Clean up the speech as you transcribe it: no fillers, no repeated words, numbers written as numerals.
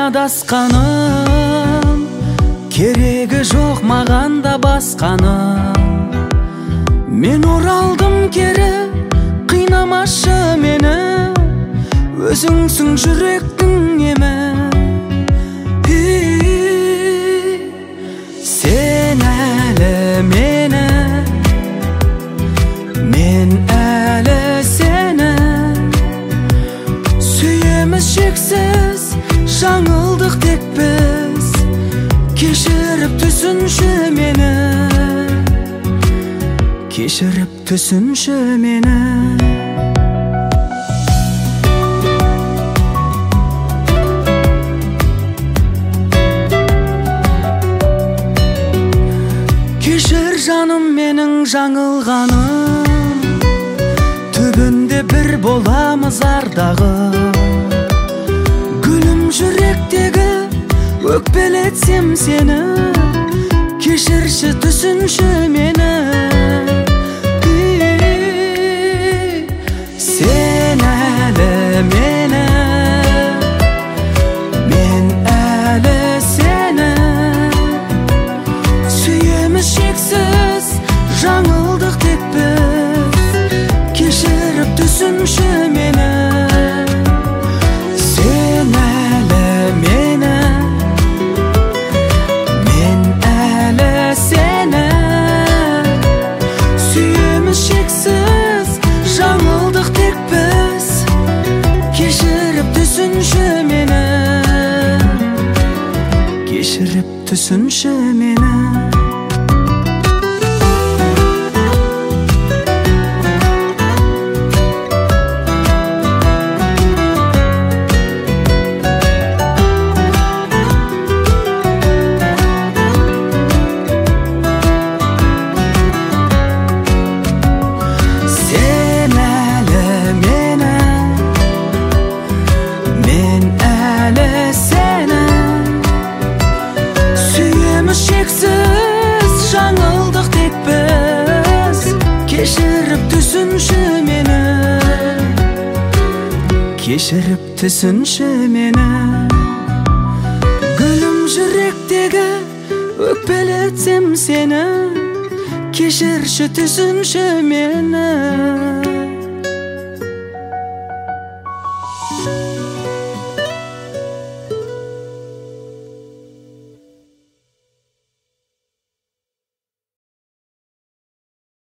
адасканым, керегі жоқ маған да басқаным. Мен оралдым кері, қинамашы мені, өзіңсің жүректің емі. Сен әлі мені, мен әлі сені, сүйеміз шексіз, жаңылдық тек біз. Кешіріп түсінші мені, кешіріп түсінші мені. Кешір жаным менің жаңылғаным, түбінде бір боламыз ардағы. Гүлім жүректегі өкпелетсем сені, кешірші түсінші мені. Сен әлі мені, мен әлі сені, сүйеміз шексіз, жаңылдық тек біз. Кешіріп түсінші мені. Сен әлі мені, мен әлі сені, сүйеміз шексіз, жаңылдық тек біз. Кешіріп түсінші мені, кешіріп түсінші мені. Шексіз, жаңылдық тек біз. Кешіріп түсінші мені, кешіріп түсінші мені. Гүлім жүректегі өкпелетсем сені, кешірші түсінші мені.